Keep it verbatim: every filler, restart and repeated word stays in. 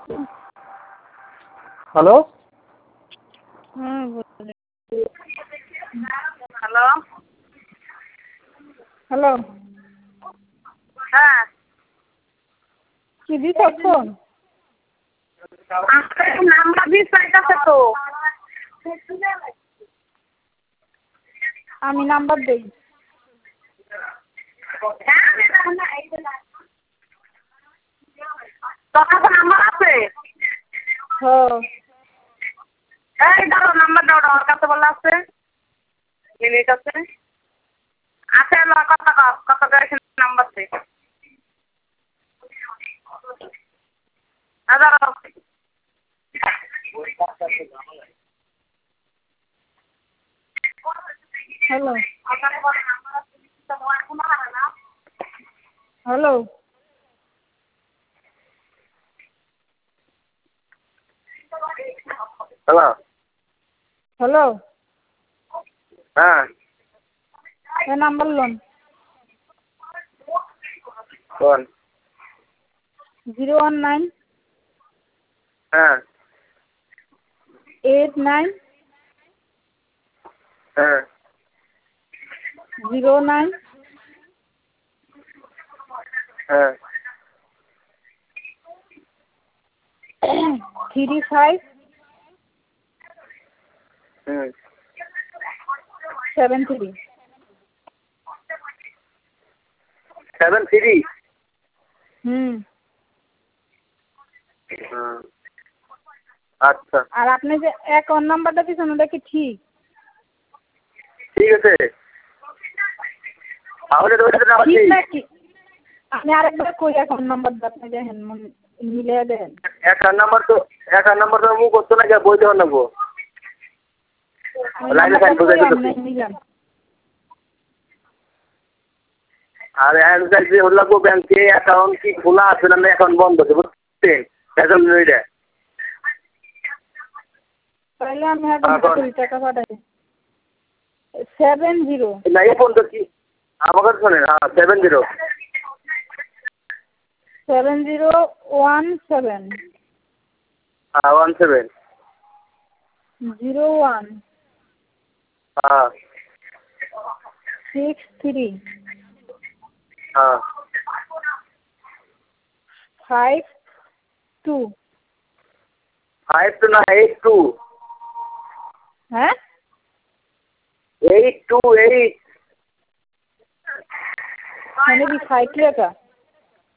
Hello হুম hello hello হ্যাঁ কি দিছ ফোন? নাম্বার দিস পাইতেছে তো আমি নাম্বার দেই। তোর কাছে নাম্বার আছে? হ্যাঁ এই দাও নাম্বার দাও, ওর কাছে বলা আছে মিনিট আছে আছে ল কত কত করে নাম্বার দে হাজার হ্যালো হ্যালো হ্যালো হ্যালো হ্যাঁ এ নাম্বার লোন কোন জিরো ওয়ান নাইন হ্যাঁ এইট নাইন হ্যাঁ জিরো নাইন হ্যাঁ থ্রি ফাইভ হুম সেভেন থ্রি সেভেন থ্রি হুম হুম আচ্ছা আর আপনি যে অ্যাকাউন্ট নাম্বারটা দিয়েছেন ওটা কি ঠিক? ঠিক আছে তাহলে তো ওইটাতে নাম্বার ঠিক ঠিক নাকি? আপনি আরেকবার কই অ্যাকাউন্ট নাম্বারটা আপনি দেখেন মিলিয়ে দেন। অ্যাকাউন্ট নাম্বার তো অ্যাকাউন্ট নাম্বার তো মুখ করতো না কি বইতে নেবো আমি লাইনে নাম্বারটা সাইন কই বোঝাই আপনি নিলাম। আর অ্যাডভাইস যে হলো গো ব্যাংকে অ্যাকাউন্ট কি খোলা আছে না অ্যাকাউন্ট বন্ধ আছে বুঝছেন এখন লইরে তাহলে আমি এখন কুড়ি টাকা পাঠাই সেভেন জিরো না এই ফোন তো কি আমাকে শোনেন হ্যাঁ seven zero seven zero one seven হ্যাঁ ওয়ান সেভেন জিরো ওয়ান হ্যাঁ সিক্স থ্রি হ্যাঁ ফাইভ টু ফাইভ টু না এইট টু হ্যাঁ এইট টু এইট মানে কি ফাইভ লেখা?